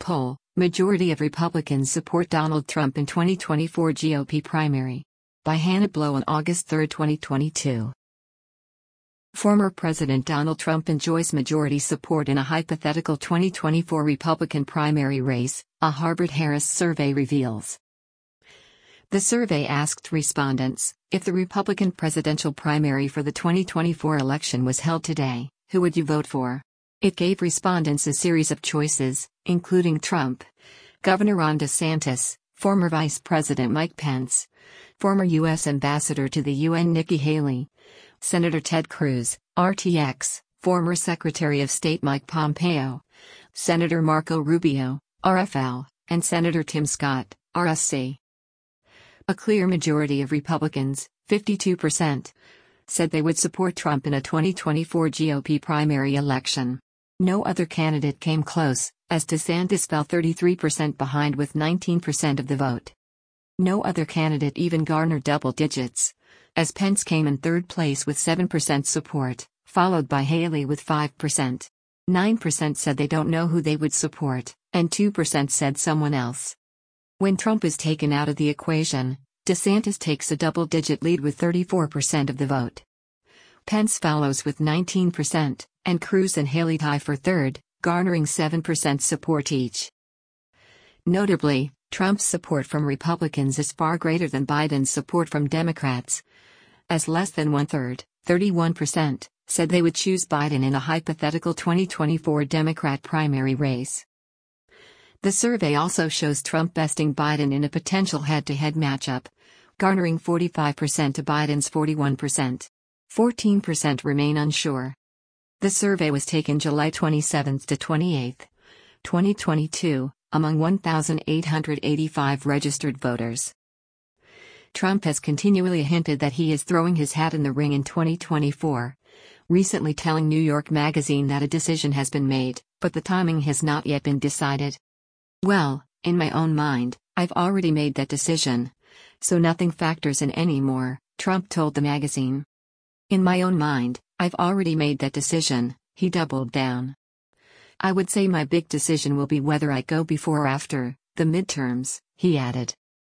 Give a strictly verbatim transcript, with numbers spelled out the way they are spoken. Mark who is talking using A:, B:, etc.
A: poll, majority of Republicans support Donald Trump in twenty twenty-four G O P primary. By Hannah Blow on August third, twenty twenty-two. Former President Donald Trump enjoys majority support in a hypothetical twenty twenty-four Republican primary race, a Harvard-Harris survey reveals. The survey asked respondents, if the Republican presidential primary for the twenty twenty-four election was held today, who would you vote for? It gave respondents a series of choices, including Trump, Governor Ron DeSantis, former Vice President Mike Pence, former U S Ambassador to the U N Nikki Haley, Senator Ted Cruz, R T X, former Secretary of State Mike Pompeo, Senator Marco Rubio, R F L, and Senator Tim Scott, R S C. A clear majority of Republicans, fifty-two percent, said they would support Trump in a twenty twenty-four G O P primary election. No other candidate came close, as DeSantis fell thirty-three percent behind with nineteen percent of the vote. No other candidate even garnered double digits, as Pence came in third place with seven percent support, followed by Haley with five percent. nine percent said they don't know who they would support, and two percent said someone else. When Trump is taken out of the equation, DeSantis takes a double-digit lead with thirty-four percent of the vote. Pence follows with nineteen percent, and Cruz and Haley tie for third, garnering seven percent support each. Notably, Trump's support from Republicans is far greater than Biden's support from Democrats, as less than one-third, thirty-one percent, said they would choose Biden in a hypothetical twenty twenty-four Democrat primary race. The survey also shows Trump besting Biden in a potential head-to-head matchup, garnering forty-five percent to Biden's forty-one percent. fourteen percent remain unsure. The survey was taken July twenty-seventh to twenty-eighth, twenty twenty-two, among one thousand eight hundred eighty-five registered voters. Trump has continually hinted that he is throwing his hat in the ring in twenty twenty-four, recently telling New York Magazine that a decision has been made, but the timing has not yet been decided. Well, in my own mind, I've already made that decision, so nothing factors in anymore, Trump told the magazine. In my own mind, I've already made that decision, he doubled down. I would say my big decision will be whether I go before or after the midterms, he added.